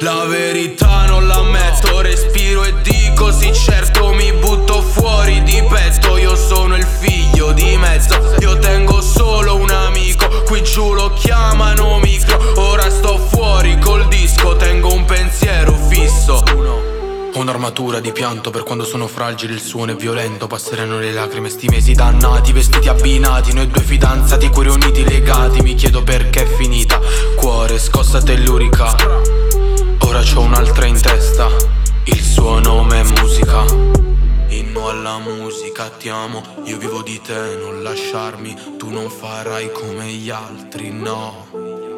La verità non l'ammetto, respiro e dico sì certo, mi butto fuori di petto. Io sono il figlio di mezzo, io tengo solo un amico, qui giù lo chiamano micro. Ora sto fuori col disco, tengo un pensiero fisso. Ho un'armatura di pianto per quando sono fragile, il suono è violento. Passeranno le lacrime, sti mesi dannati, vestiti abbinati, noi due fidanzati, cuori uniti legati. Mi chiedo perché è finita, cuore scossa tellurica. Ora c'ho un'altra in testa, il suo nome è musica. Inno alla musica, ti amo, io vivo di te, non lasciarmi. Tu non farai come gli altri, no.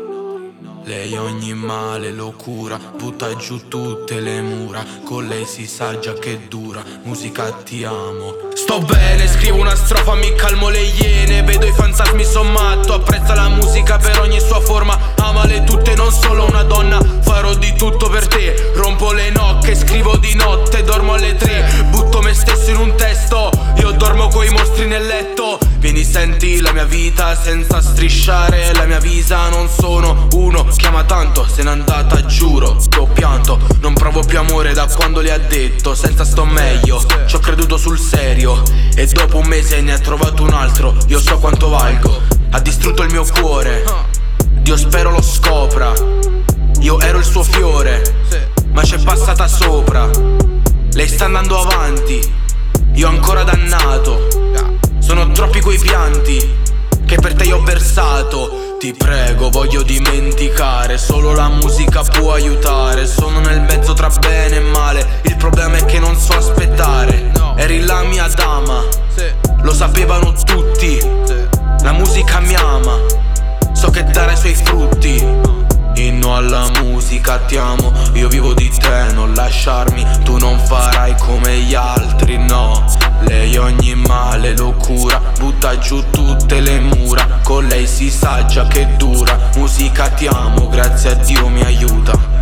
Lei ogni male lo cura, butta giù tutte le mura. Con lei si sa già che dura, musica ti amo. Sto bene, scrivo una strofa, mi calmo le iene. Vedo i fantasmi, son matto, apprezza la musica per ogni sua forma. Amale tutte, non solo una donna. Farò di tutto per te, rompo le nocche, scrivo di notte, dormo alle 3. Butto me stesso in un testo, io dormo coi mostri nel letto. Vieni, senti la mia vita senza strisciare la mia visa. Non sono uno, chiama tanto, se n'è andata giuro. Ho pianto, non provo più amore da quando le ha detto. Senza sto meglio, ci ho creduto sul serio. E dopo un mese ne ha trovato un altro. Io so quanto valgo, ha distrutto il mio cuore. Dio spero lo scopra. Io ero il suo fiore, ma c'è passata sopra. Lei sta andando avanti, io ancora dannato. Sono troppi quei pianti che per te io ho versato. Ti prego, voglio dimenticare, solo la musica può aiutare. Sono nel mezzo tra bene e male, il problema è che non so aspettare. Eri la mia dama, lo sapevano tutti. La musica mi ama, so che dare i suoi frutti. Inno alla musica, ti amo, io vivo di te, non lasciarmi. Tu non farai come gli altri, no. Lei ogni male lo cura, butta giù tutte le mura. Con lei si sa già che dura, musica ti amo, grazie a Dio mi aiuta.